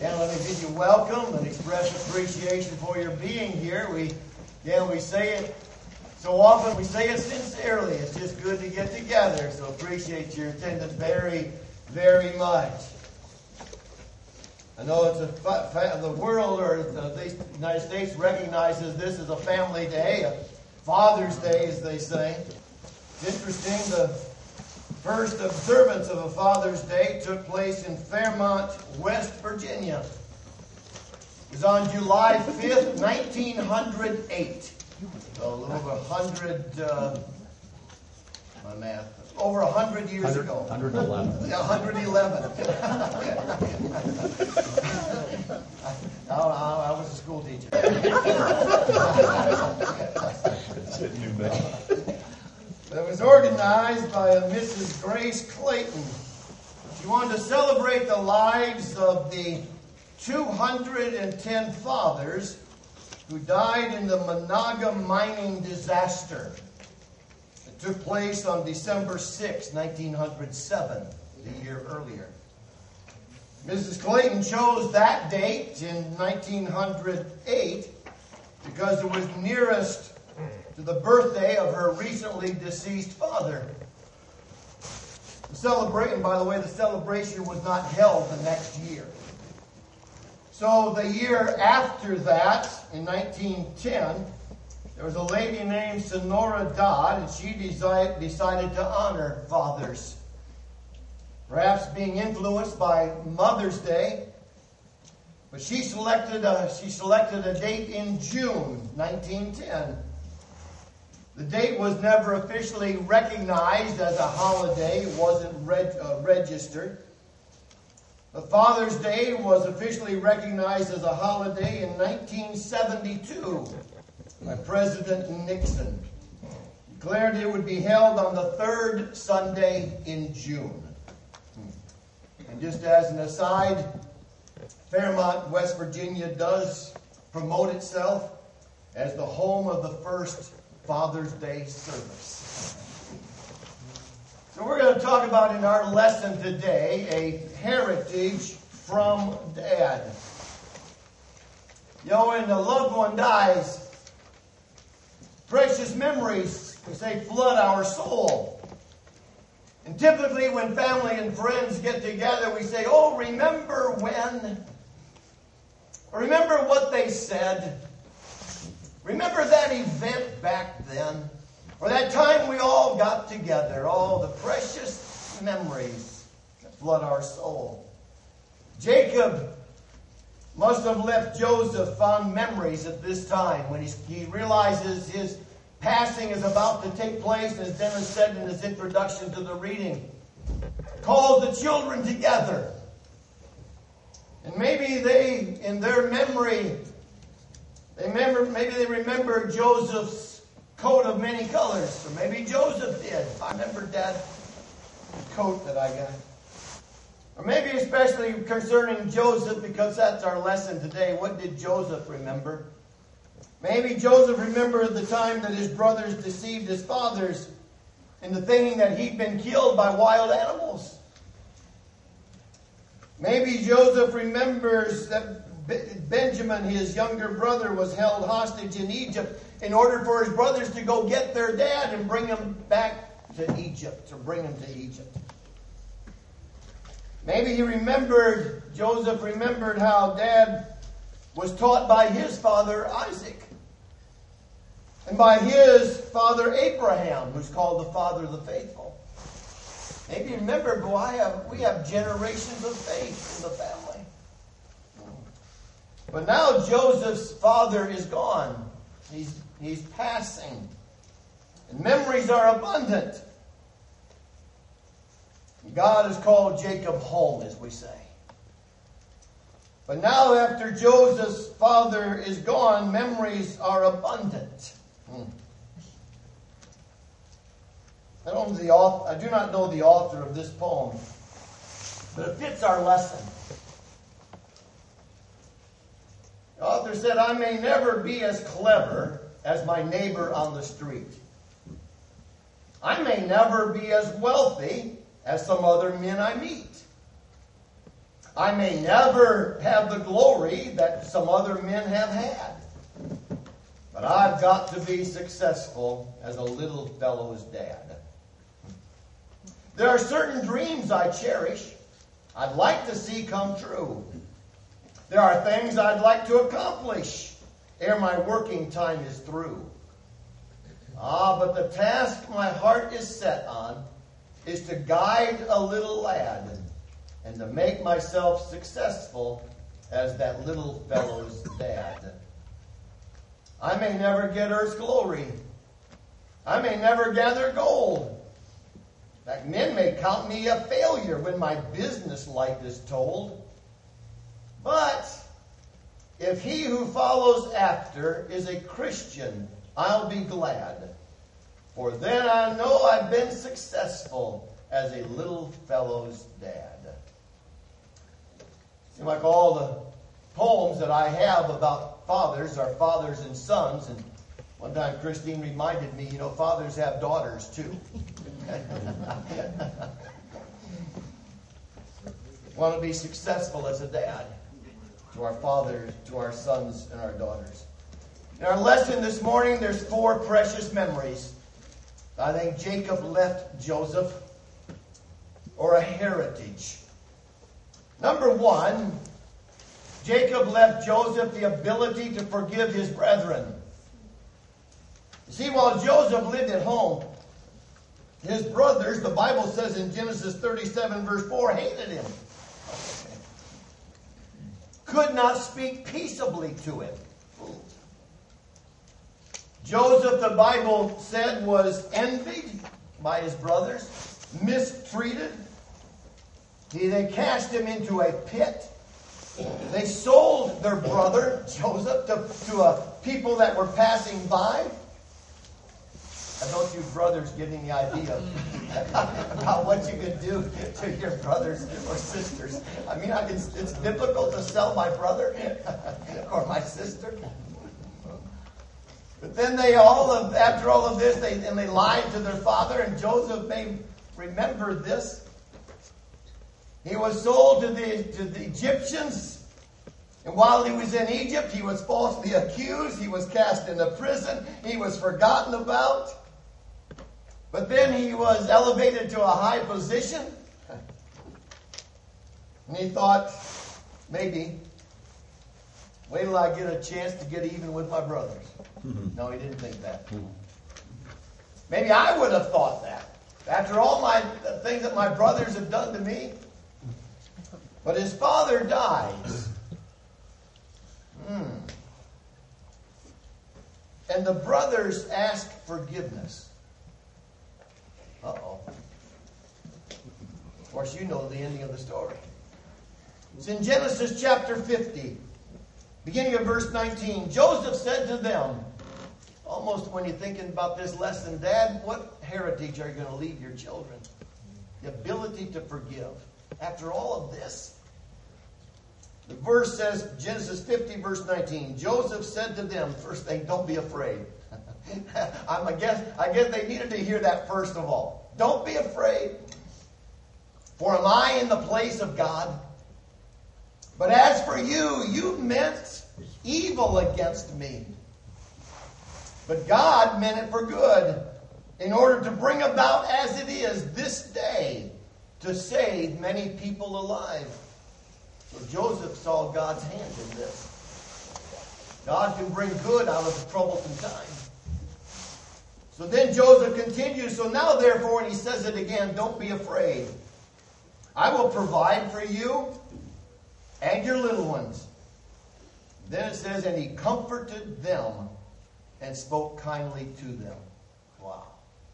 Again, let me bid you welcome and express appreciation for your being here. We say it so often, we say it sincerely. It's just good to get together, so appreciate your attendance very, very much. I know it's the world or the United States recognizes this as a family day, a Father's Day, as they say. It's interesting, the first observance of a Father's Day took place in Fairmont, West Virginia. It was on July 5th, 1908. So a little over 100, my math, over 100 years ago. 111. Yeah, 111. I was a school teacher. It was organized by a Mrs. Grace Clayton. She wanted to celebrate the lives of the 210 fathers who died in the Monaga mining disaster. It took place on December 6, 1907, the year earlier. Mrs. Clayton chose that date in 1908 because it was nearest to the birthday of her recently deceased father. By the way, the celebration was not held the next year. So the year after that, in 1910, there was a lady named Sonora Dodd, and she decided to honor fathers. Perhaps being influenced by Mother's Day, but she selected a date in June 1910. The date was never officially recognized as a holiday. It wasn't registered. But Father's Day was officially recognized as a holiday in 1972 by President Nixon. He declared it would be held on the third Sunday in June. And just as an aside, Fairmont, West Virginia does promote itself as the home of the first Father's Day service. So we're going to talk about in our lesson today a heritage from Dad. You know, when a loved one dies, precious memories, we say, flood our soul. And typically when family and friends get together, we say, oh, remember when? Or remember what they said? Remember that event back then? Or that time we all got together? Oh, the precious memories that flood our soul. Jacob must have left Joseph fond memories at this time when he realizes his passing is about to take place, as Dennis said in his introduction to the reading. Calls the children together. And maybe they, in their memory, maybe they remember Joseph's coat of many colors. Or maybe Joseph did. I remember Dad's coat that I got. Or maybe especially concerning Joseph, because that's our lesson today. What did Joseph remember? Maybe Joseph remembered the time that his brothers deceived his fathers into thinking that he'd been killed by wild animals. Maybe Joseph remembers that Benjamin, his younger brother, was held hostage in Egypt in order for his brothers to go get their dad and bring him back to Egypt, or bring him to Egypt. Maybe Joseph remembered how Dad was taught by his father Isaac and by his father Abraham, who's called the father of the faithful. Maybe you remember, we have generations of faith in the family. But now Joseph's father is gone. He's passing. And memories are abundant. God has called Jacob home, as we say. But now after Joseph's father is gone, memories are abundant. I do not know the author of this poem, but it fits our lesson. The author said, I may never be as clever as my neighbor on the street. I may never be as wealthy as some other men I meet. I may never have the glory that some other men have had. But I've got to be successful as a little fellow's dad. There are certain dreams I cherish, I'd like to see come true. There are things I'd like to accomplish ere my working time is through. But the task my heart is set on is to guide a little lad and to make myself successful as that little fellow's dad. I may never get earth's glory. I may never gather gold. In fact, men may count me a failure when my business life is told. But if he who follows after is a Christian, I'll be glad. For then I know I've been successful as a little fellow's dad. Seems like all the poems that I have about fathers are fathers and sons. And one time Christine reminded me, fathers have daughters too. Want to be successful as a dad to our fathers, to our sons, and our daughters. In our lesson this morning, there's 4 precious memories. I think Jacob left Joseph, or a heritage. Number 1, Jacob left Joseph the ability to forgive his brethren. You see, while Joseph lived at home, his brothers, the Bible says in Genesis 37 verse 4, hated him. Could not speak peaceably to him. Joseph, the Bible said, was envied by his brothers, mistreated. They cast him into a pit. They sold their brother, Joseph, to people that were passing by. And don't you brothers get any idea about what you can do to your brothers or sisters? I mean, it's difficult to sell my brother or my sister. But then after all of this, they lied to their father, and Joseph may remember this. He was sold to the Egyptians, and while he was in Egypt, he was falsely accused. He was cast into prison. He was forgotten about. But then he was elevated to a high position. And he thought, maybe, wait till I get a chance to get even with my brothers. No, he didn't think that. Maybe I would have thought that. After all the things that my brothers have done to me. But his father dies. And the brothers ask forgiveness. Uh-oh. Of course, you know the ending of the story. It's in Genesis chapter 50, beginning of verse 19. Joseph said to them, almost when you're thinking about this lesson, Dad, what heritage are you going to leave your children? The ability to forgive. After all of this, the verse says, Genesis 50, verse 19, Joseph said to them, first thing, don't be afraid. I guess they needed to hear that first of all. Don't be afraid. For am I in the place of God? But as for you, you meant evil against me. But God meant it for good, in order to bring about as it is this day, to save many people alive. So Joseph saw God's hand in this. God can bring good out of a troublesome time. So then Joseph continues, so now therefore, and he says it again, don't be afraid. I will provide for you and your little ones. Then it says, and he comforted them and spoke kindly to them. Wow.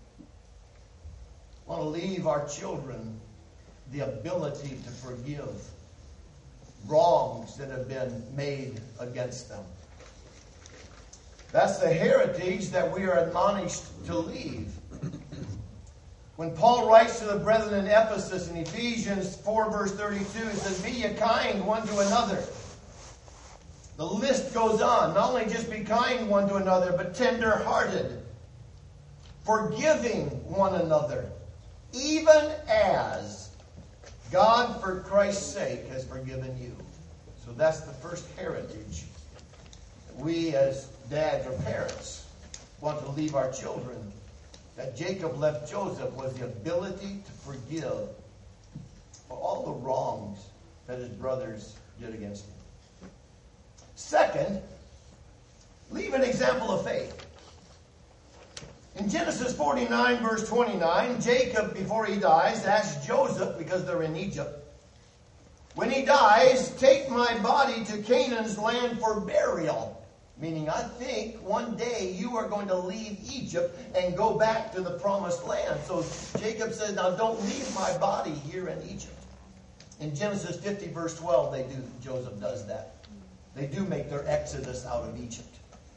I want to leave our children the ability to forgive wrongs that have been made against them. That's the heritage that we are admonished to leave. When Paul writes to the brethren in Ephesus in Ephesians 4 verse 32, he says, be ye kind one to another. The list goes on. Not only just be kind one to another, but tender-hearted, forgiving one another, even as God, for Christ's sake, has forgiven you. So that's the first heritage that we as dads or parents want to leave our children. That Jacob left Joseph was the ability to forgive for all the wrongs that his brothers did against him. Second, leave an example of faith. In Genesis 49, verse 29, Jacob, before he dies, asks Joseph, because they're in Egypt, when he dies, take my body to Canaan's land for burial. Meaning, I think one day you are going to leave Egypt and go back to the promised land. So Jacob says, now don't leave my body here in Egypt. In Genesis 50, verse 12, Joseph does that. They do make their exodus out of Egypt.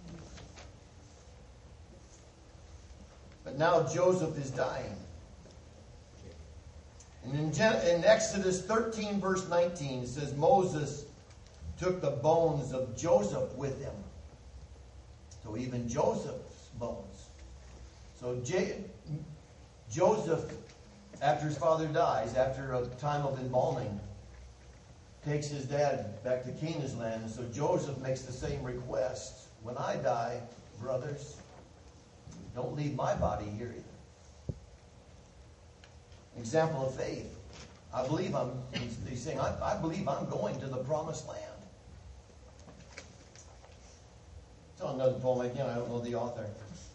But now Joseph is dying. And in Exodus 13, verse 19, it says, Moses took the bones of Joseph with him. So even Joseph's bones. So Joseph, after his father dies, after a time of embalming, takes his dad back to Canaan's land. So Joseph makes the same request. When I die, brothers, don't leave my body here either. Example of faith. He's saying, I believe I'm going to the promised land. It's on another poem again, I don't know the author.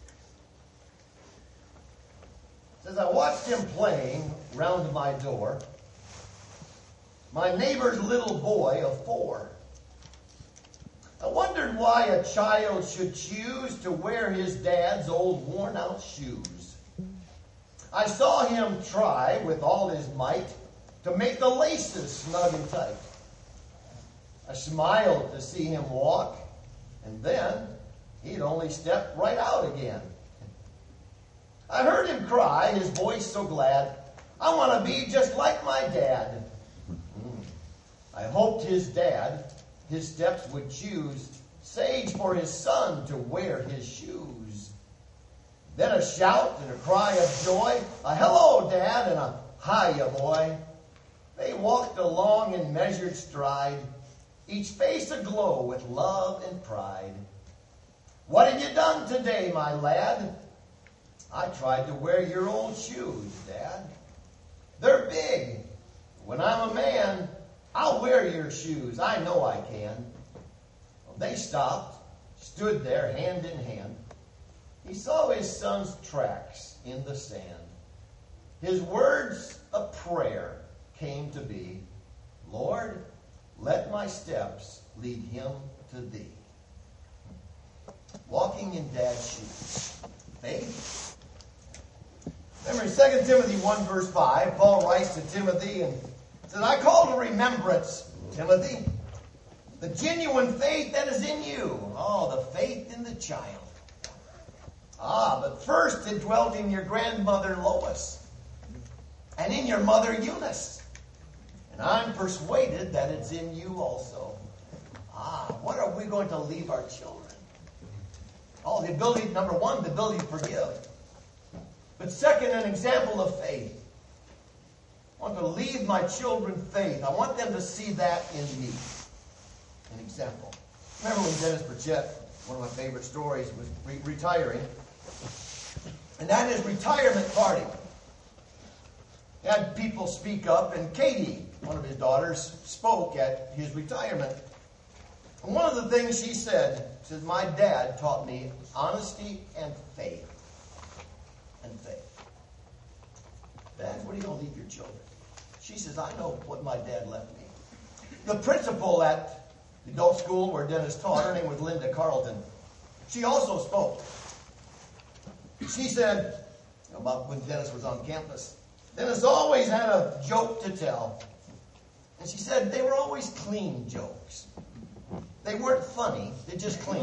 It says, I watched him playing round my door, my neighbor's little boy of 4. I wondered why a child should choose to wear his dad's old worn-out shoes. I saw him try with all his might to make the laces snug and tight. I smiled to see him walk, and then he'd only step right out again. I heard him cry, his voice so glad, I want to be just like my dad. I hoped his dad, his steps would choose sage for his son to wear his shoes. Then a shout and a cry of joy, a hello, Dad, and a hiya, boy. They walked along in measured stride, each face aglow with love and pride. What have you done today, my lad? I tried to wear your old shoes, Dad. They're big. When I'm a man, I'll wear your shoes. I know I can. Well, they stopped, stood there hand in hand. He saw his son's tracks in the sand. His words of prayer came to be, Lord, let my steps lead him to thee. Walking in Dad's shoes. Faith. Remember in 2 Timothy 1 verse 5, Paul writes to Timothy and says, I call to remembrance, Timothy, the genuine faith that is in you. Oh, the faith in the child. But first it dwelt in your grandmother Lois and in your mother Eunice. And I'm persuaded that it's in you also. What are we going to leave our children? The ability, number one, the ability to forgive. But second, an example of faith. I want to leave my children faith. I want them to see that in me. An example. Remember when Dennis Burchett, one of my favorite stories, was retiring. And at his retirement party, he had people speak up, and Katie, one of his daughters, spoke at his retirement. And one of the things she said, my dad taught me honesty and faith. And faith. Dad, what are you going to leave your children? She says, I know what my dad left me. The principal at the adult school where Dennis taught, her name was Linda Carlton. She also spoke. She said, about when Dennis was on campus, Dennis always had a joke to tell. And she said they were always clean jokes. They weren't funny, they just clean.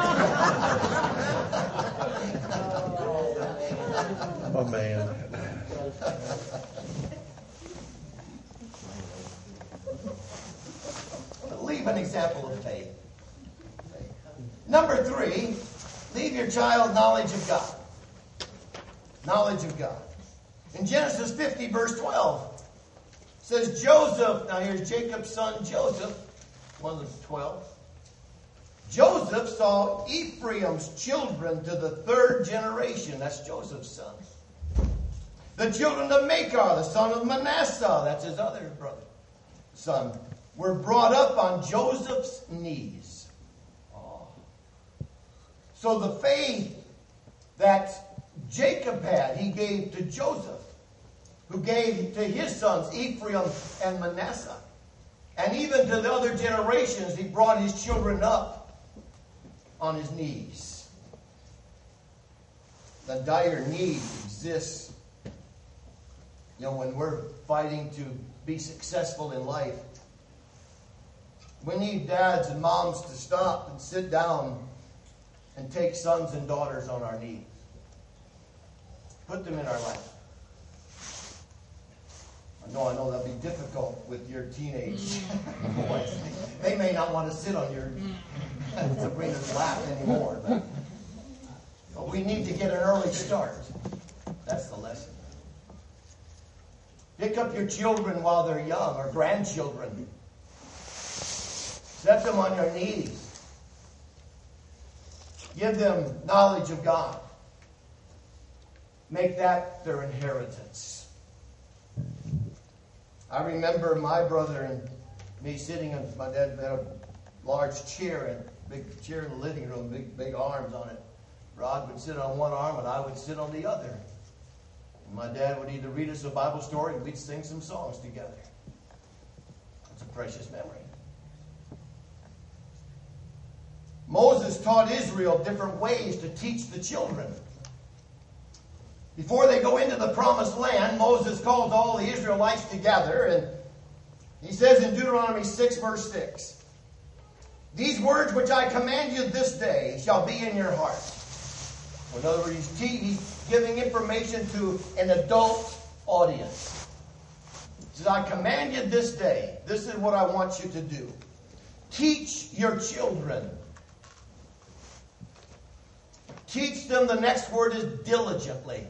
Oh, man. Leave an example of faith. Number 3, leave your child knowledge of God. Knowledge of God. In Genesis 50, verse 12, says Joseph, now here's Jacob's son Joseph, one of the 12. Joseph saw Ephraim's children to the third generation. That's Joseph's sons. The children of Machir, the son of Manasseh, that's his other brother, son, were brought up on Joseph's knees. Oh. So the faith that Jacob had, he gave to Joseph, who gave to his sons, Ephraim and Manasseh. And even to the other generations, he brought his children up on his knees. The dire need exists. When we're fighting to be successful in life, we need dads and moms to stop and sit down and take sons and daughters on our knees. Put them in our lap. I know that'll be difficult with your teenage boys. They may not want to sit on your Sabrina's lap anymore, but we need to get an early start. That's the lesson. Pick up your children while they're young, or grandchildren. Set them on your knees. Give them knowledge of God. Make that their inheritance. I remember my brother and me sitting in, my dad had a large chair, big chair in the living room, big arms on it. Rod would sit on one arm and I would sit on the other. And my dad would either read us a Bible story and we'd sing some songs together. It's a precious memory. Moses taught Israel different ways to teach the children. Before they go into the promised land, Moses calls all the Israelites together, and he says in Deuteronomy 6, verse 6, "These words which I command you this day shall be in your heart." In other words, he's giving information to an adult audience. He says, "I command you this day. This is what I want you to do. Teach your children." Teach them, the next word is diligently.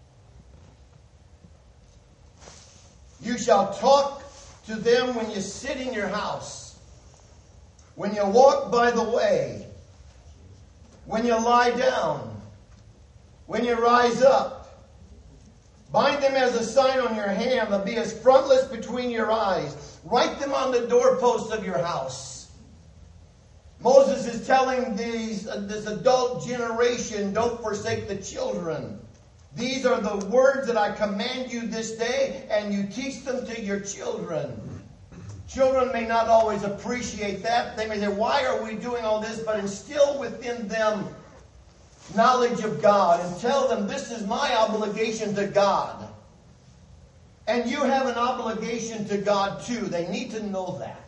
"You shall talk to them when you sit in your house, when you walk by the way, when you lie down, when you rise up. Bind them as a sign on your hand and be as frontlets between your eyes. Write them on the doorposts of your house." Moses is telling this adult generation, don't forsake the children. These are the words that I command you this day, and you teach them to your children. Children may not always appreciate that. They may say, why are we doing all this? But instill within them knowledge of God and tell them this is my obligation to God. And you have an obligation to God too. They need to know that.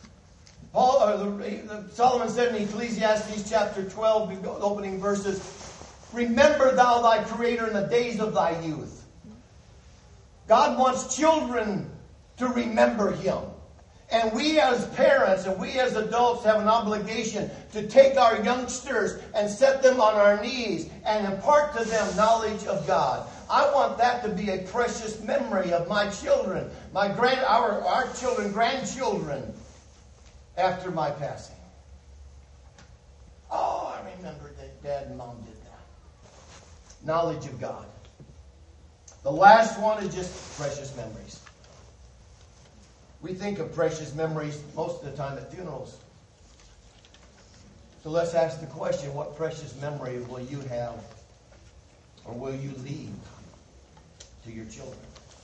Solomon said in Ecclesiastes chapter 12, the opening verses, "Remember thou thy Creator in the days of thy youth." God wants children to remember Him. And we as parents and we as adults have an obligation to take our youngsters and set them on our knees and impart to them knowledge of God. I want that to be a precious memory of my children, our children, grandchildren, after my passing. Oh, I remember that Dad and Mom did that. Knowledge of God. The last one is just precious memories. We think of precious memories most of the time at funerals. So let's ask the question, what precious memory will you have or will you leave to your children?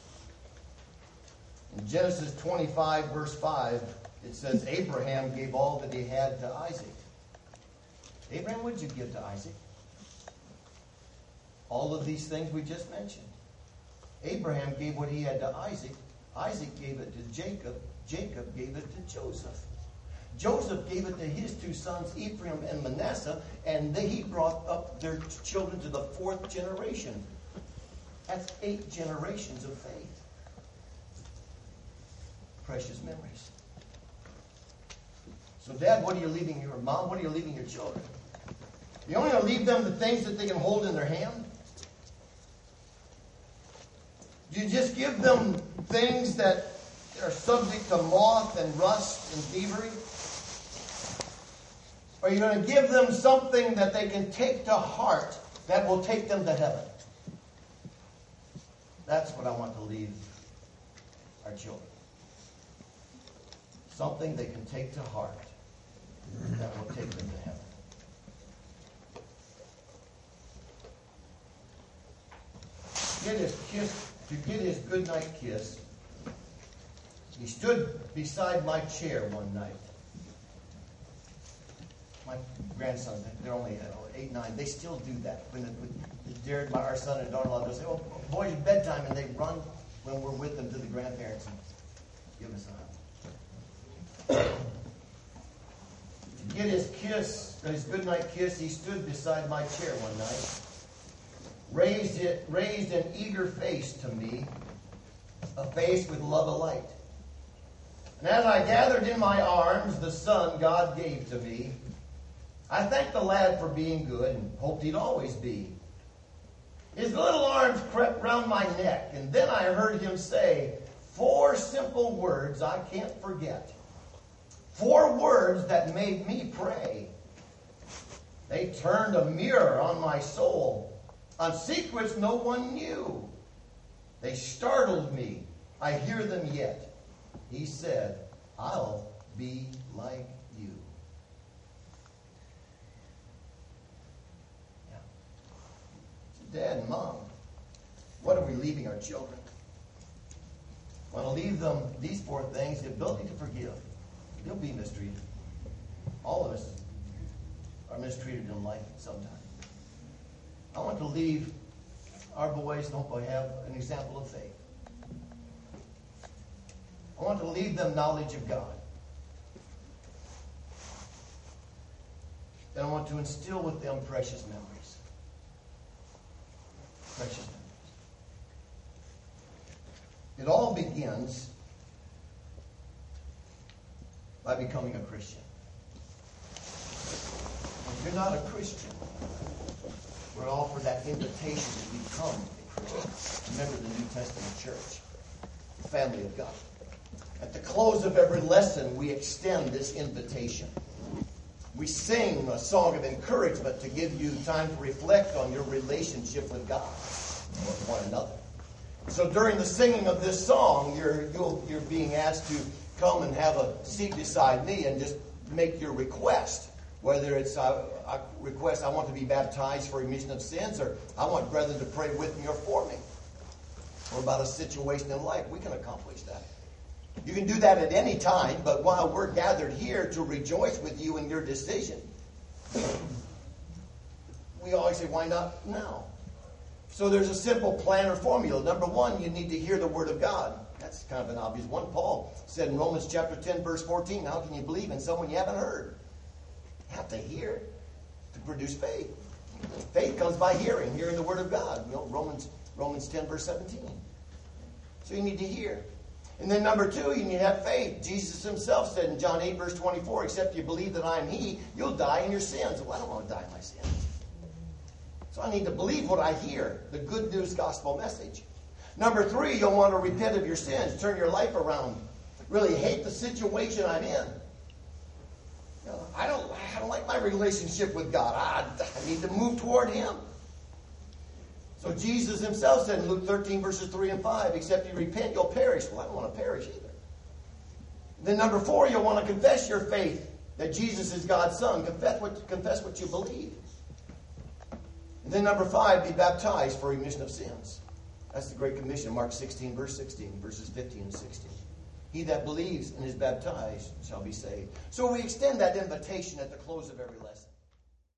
In Genesis 25, verse 5, it says, Abraham gave all that he had to Isaac. Abraham, what did you give to Isaac? All of these things we just mentioned. Abraham gave what he had to Isaac. Isaac gave it to Jacob. Jacob gave it to Joseph. Joseph gave it to his two sons, Ephraim and Manasseh, and he brought up their children to the 4th generation. That's 8 generations of faith. Precious memories. So, Dad, what are you leaving your mom? What are you leaving your children? You only want to leave them the things that they can hold in their hand? You just give them things that are subject to moth and rust and thievery? Or are you going to give them something that they can take to heart that will take them to heaven? That's what I want to leave our children. Something they can take to heart that will take them to heaven. To get his goodnight kiss, he stood beside my chair one night. My grandsons, they're only 8, 9, they still do that. When Jared, our son and daughter-in-law, they'll say, "Oh, boys, bedtime," and they run when we're with them to the grandparents and give us a hug. To get his goodnight kiss, he stood beside my chair one night, raised an eager face to me, a face with love alight. And as I gathered in my arms the son God gave to me, I thanked the lad for being good and hoped he'd always be. His little arms crept round my neck, and then I heard him say 4 simple words I can't forget. 4 words that made me pray. They turned a mirror on my soul, on secrets no one knew. They startled me. I hear them yet. He said, "I'll be like you." Yeah. So Dad and Mom, what are we leaving our children? I want to leave them these 4 things: the ability to forgive. You'll be mistreated. All of us are mistreated in life sometime. I want to leave our boys and hopefully have an example of faith. I want to leave them knowledge of God. And I want to instill with them precious memories. Precious memories. It all begins by becoming a Christian. If you're not a Christian, we're offered that invitation to become a Christian. Remember the New Testament church, the family of God. At the close of every lesson, we extend this invitation. We sing a song of encouragement to give you time to reflect on your relationship with God and with one another. So during the singing of this song, you're being asked to come and have a seat beside me and just make your request. Whether it's a request, I want to be baptized for remission of sins, or I want brethren to pray with me or for me, or about a situation in life, we can accomplish that. You can do that at any time, but while we're gathered here to rejoice with you in your decision, we always say, why not now? So there's a simple plan or formula. Number 1, you need to hear the Word of God. That's kind of an obvious one. Paul said in Romans chapter 10, verse 14, how can you believe in someone you haven't heard? You have to hear to produce faith. Faith comes by hearing the Word of God. You know, Romans 10, verse 17. So you need to hear. And then number 2, you need to have faith. Jesus himself said in John 8, verse 24, except you believe that I am He, you'll die in your sins. Well, I don't want to die in my sins. So I need to believe what I hear, the good news gospel message. Number 3, you'll want to repent of your sins, turn your life around, really hate the situation I'm in. You know, I don't like my relationship with God. I need to move toward Him. So Jesus himself said in Luke 13, verses 3 and 5, except you repent, you'll perish. Well, I don't want to perish either. Then number 4, you'll want to confess your faith that Jesus is God's Son. Confess what you believe. And then number 5, be baptized for remission of sins. That's the Great Commission, Mark 16, verse 16, verses 15 and 16. He that believes and is baptized shall be saved. So we extend that invitation at the close of every lesson.